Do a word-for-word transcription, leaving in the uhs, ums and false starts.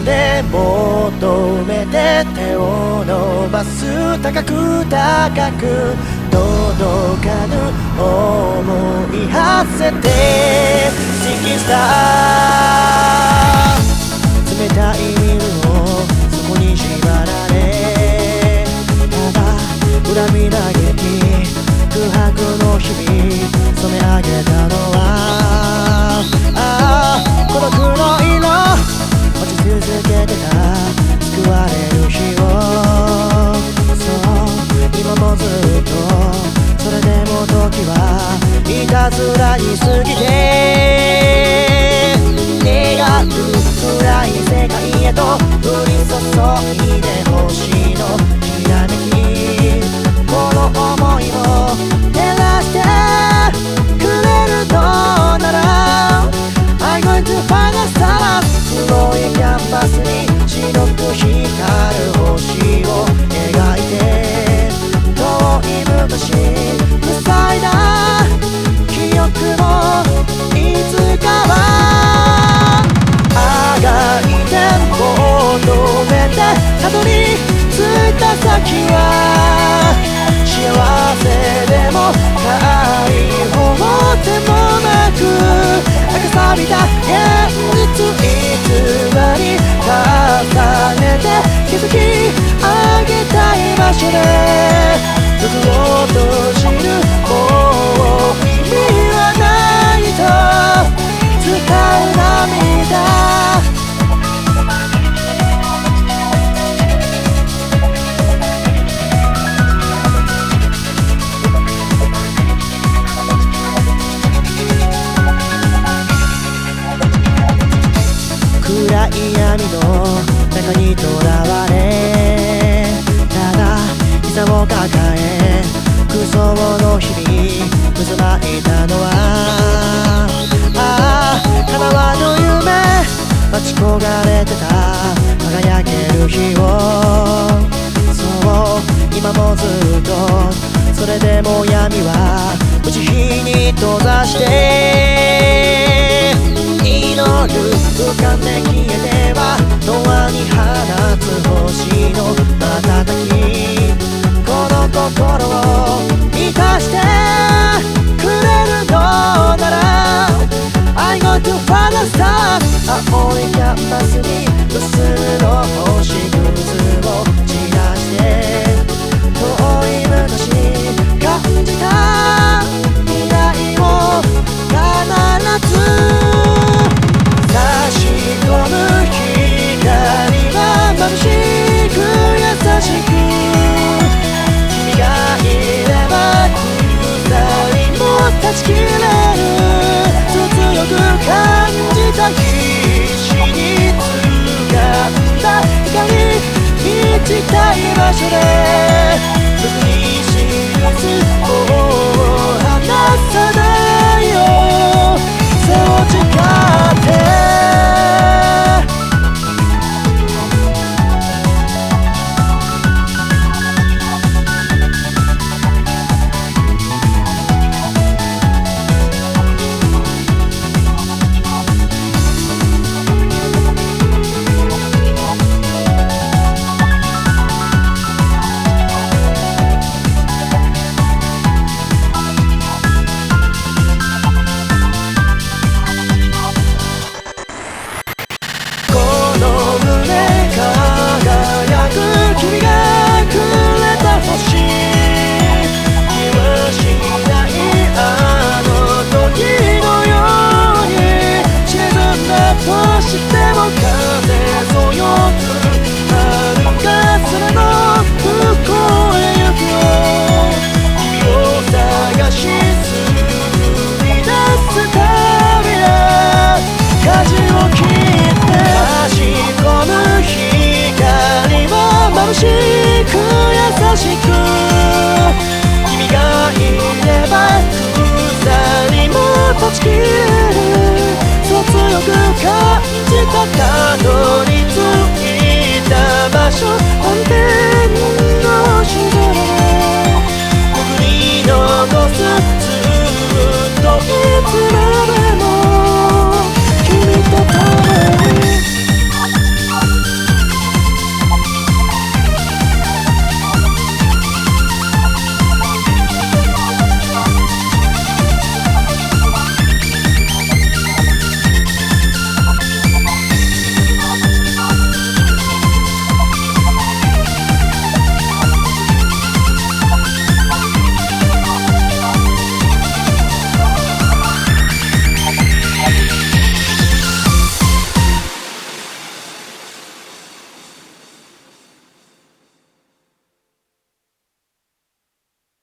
で求めて手を伸ばす高く高く届かぬ想い馳せてシンキンスター冷たいビルをそこに縛られただ恨み嘆き空白の日々染め上げたのはああ孤独の色落ち続けてた救われる日をそう今もずっとそれでも時はいたずらに過ぎて願う暗い世界へと降り注いで星のきらめきこの想いを照らしてくれるとなら I'm going to find a star 黒いキャンバスに白く光る星を描いて遠い昔塞いだ記憶もいつかはあがいて求めてたどり着いた先は幸せでも解放でもなく赤錆びた現実偽り重ねて築き上げたい場所で毒を閉じるもう意味はないと伝う涙暗い闇の中にとらわれただ膝を抱え空想の日々渦巻いたのはああ叶わぬ夢待ち焦がれてた輝ける日をそう今もずっとそれでも闇は打ち火に閉ざして祈る浮かんで消えては永遠に放つ星の瞬きこの心を満たしてくれるのなら I go to find a star 青いキャンバスに無数の星屑を散らして遠い昔感じた未来を必ず差し込む光は眩しく優しく君がいれば二人も断ち切れる強く感じた必死に掴んだ光満ちたい場所で僕に知らずもう離さないよ背を誓って断ち切れるそう強く感じたかと